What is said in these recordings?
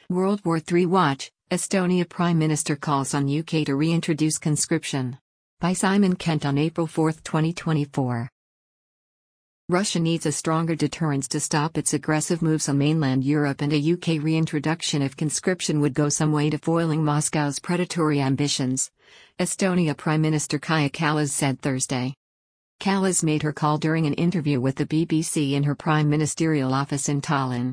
World War III Watch, Estonia Prime Minister calls on UK to reintroduce conscription. By Simon Kent on April 4, 2024. Russia needs a stronger deterrence to stop its aggressive moves on mainland Europe, and a UK reintroduction of conscription would go some way to foiling Moscow's predatory ambitions, Estonia Prime Minister Kaja Kallas said Thursday. Kallas made her call during an interview with the BBC in her prime ministerial office in Tallinn.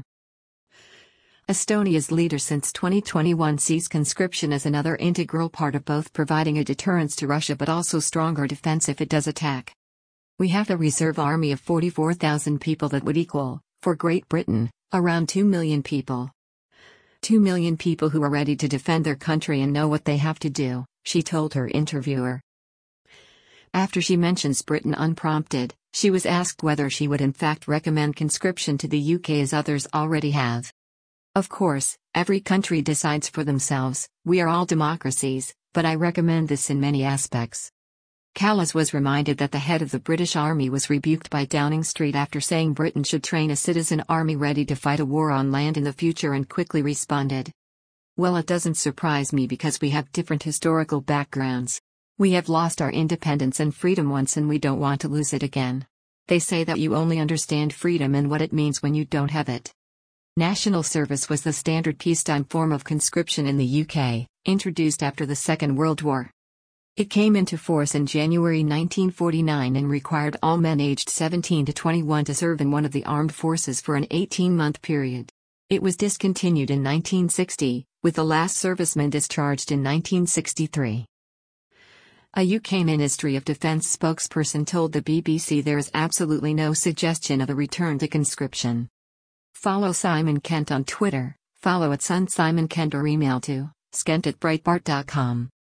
Estonia's leader since 2021 sees conscription as another integral part of both providing a deterrence to Russia but also stronger defense if it does attack. We have a reserve army of 44,000 people that would equal, for Great Britain, around 2 million people. 2 million people who are ready to defend their country and know what they have to do, she told her interviewer. After she mentions Britain unprompted, she was asked whether she would in fact recommend conscription to the UK as others already have. Of course, every country decides for themselves, we are all democracies, but I recommend this in many aspects. Kallas was reminded that the head of the British Army was rebuked by Downing Street after saying Britain should train a citizen army ready to fight a war on land in the future, and quickly responded, "Well, it doesn't surprise me because we have different historical backgrounds. We have lost our independence and freedom once and we don't want to lose it again. They say that you only understand freedom and what it means when you don't have it." National service was the standard peacetime form of conscription in the UK, introduced after the Second World War. It came into force in January 1949 and required all men aged 17 to 21 to serve in one of the armed forces for an 18-month period. It was discontinued in 1960, with the last serviceman discharged in 1963. A UK Ministry of Defence spokesperson told the BBC there is absolutely no suggestion of a return to conscription. Follow Simon Kent on Twitter, follow @SunSimonKent or email to skent@breitbart.com.